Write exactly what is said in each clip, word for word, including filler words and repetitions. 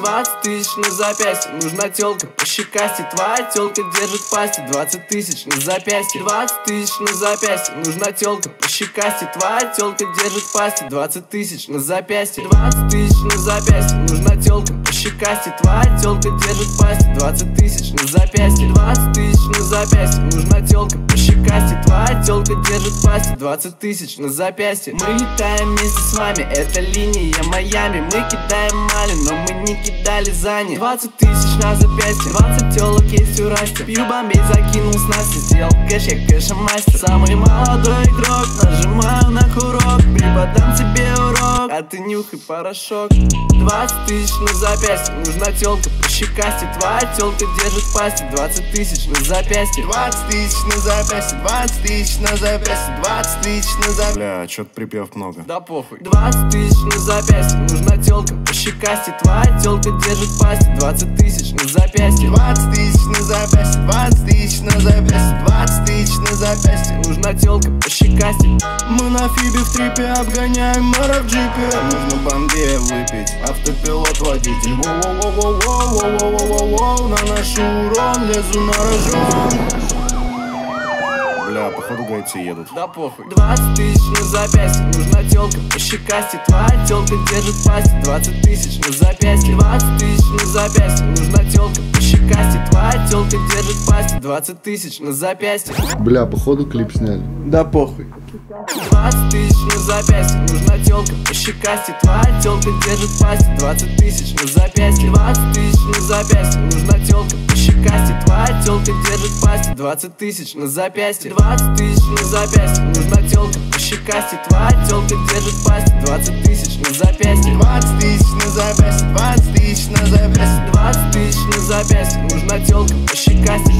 Двадцать тысяч на запястье, нужна тёлка по щекасти. Твоя тёлка держит пасти. Двадцать тысяч на запястье, двадцать тысяч на запястье, нужна тёлка по щекасти. Твоя тёлка держит пасти. Двадцать тысяч на запястье, двадцать тысяч на запястье, нужна тёлка по щекасти. Твоя тёлка держит пасти. Двадцать тысяч на запястье, двадцать тысяч на запястье, нужна тёлка по щекасти. Твоя тёлка держит пасти. Двадцать тысяч на запястье. Мы летаем вместе с вами, это линия Майами. Мы кидаем мали, но мы не кидали за ней. Двадцать тысяч на запястье, двадцать тёлок есть у Расти. Пью бомбей, закинул снасти, сделал кэш, я кэша мастер. Самый молодой игрок, нажимаю на курок. Преподам тебе урок, а ты нюхай порошок. Двадцать тысяч на запястье, нужна тёлка по щекасти. Твоя тёлка держит пасти. Двадцать тысяч на запястье, двадцать тысяч на запястье, двадцать тысяч на запястье, двадцать тысяч на запястье. Бля, чё-то припев много. Да похуй. Двадцать тысяч на запястье, нужна тёлка по щекасти. Твоя тёлка держит пасти. Двадцать тысяч на запястье, двадцать тысяч на запястье, двадцать тысяч на запястье, двадцать тысяч на запястье, нужна тёлка по щекасти. Мы на фибе в трипе обгоняем мэра в джипе. Нужно бомбея выпить, автопилот водитель. Воу-воу-воу-воу-воу-воу-воу-воу. Наношу урон, лезу на рожон. Бля, походу гайцы едут. Да похуй. Двадцать тысяч на запястье, нужна тёлка по щекасти. Твоя тёлка держит пасти. Двадцать тысяч на запястье, двадцать тысяч на запястье, нужна тёлка по щекасти. Твоя тёлка держит пасти. Двадцать тысяч на запястье. Бля, походу клип сняли. Да похуй. Двадцать тысяч на запястье, нужна тёлка по щекасти. Твоя тёлка держит пасти. Двадцать тысяч на запястье, двадцать тысяч на запястье, нужна тёлка по щекасти. Твоя тёлка держит пасти. Двадцать тысяч на запястье, двадцать тысяч на запястье, нужна тёлка по щекасти. Твоя тёлка держит пасти. Двадцать тысяч на запястье, двадцать тысяч на запястье, двадцать тысяч на запястье, двадцать тысяч на запястье, нужна тёлка по щекасти.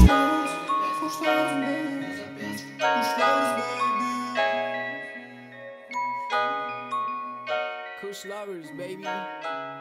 Kush lovers, baby.